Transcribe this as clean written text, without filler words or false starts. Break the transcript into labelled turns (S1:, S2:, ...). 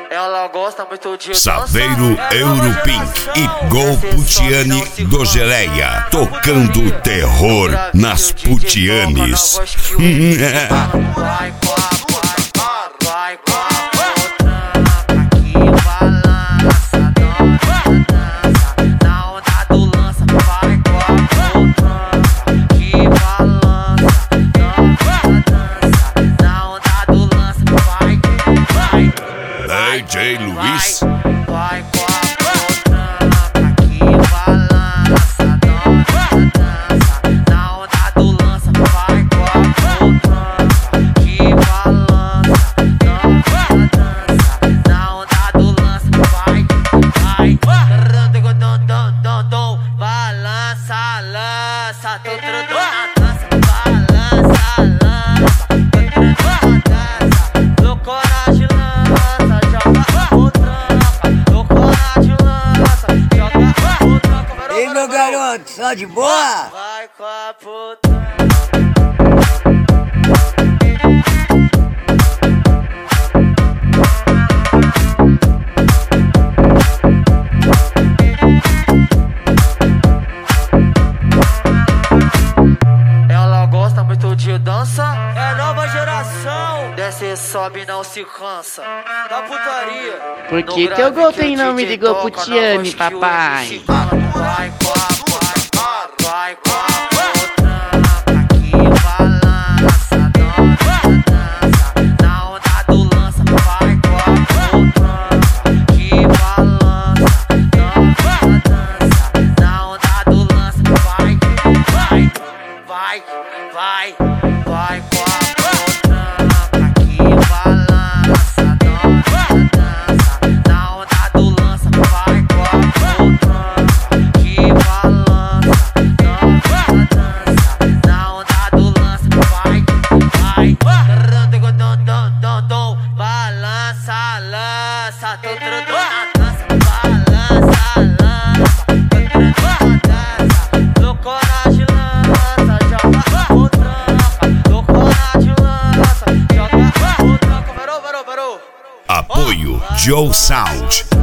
S1: Ela gosta muito de
S2: Saveiro Europink e Gol Putiane do Geleia, tocando terror nas Putianes.
S1: Vai com a que balança, dança, na onda do lança. Vai com a que balança, dança, na onda do lança. Vai.
S2: DJ Luiz.
S1: Vai com a que balança, dança, na onda do lança. Vai com a que balança, dança, na onda do lança. Vai. Balança, lança, tô trotando na dança. Balança, lança, tô trotando na dança. Loucoragem lança, joga o tranca. Loucoragem lança, joga o tranca.
S3: Ei, meu garoto, só de boa?
S1: Vai com a puta. Ela gosta muito de dança. É nova geração. Desce, sobe, não se cansa. Da putaria.
S4: Por que teu gol tem nome de Gol Putiane, papai?
S1: Vai com a que balança, dança, na onda do lança. Vai com a que balança, dança, na onda do lança. Vai com a que balança, dança, na onda do lança. Vai com a que balança, dança, na onda do lança. Vai. Balança, lança, tô trotando na dança. Balança, lança, tô trotando na dança. Loucoragem lança, joga o tranca. Loucoragem lança, joga o tranca. Parou.
S2: Apoio Joe Sound.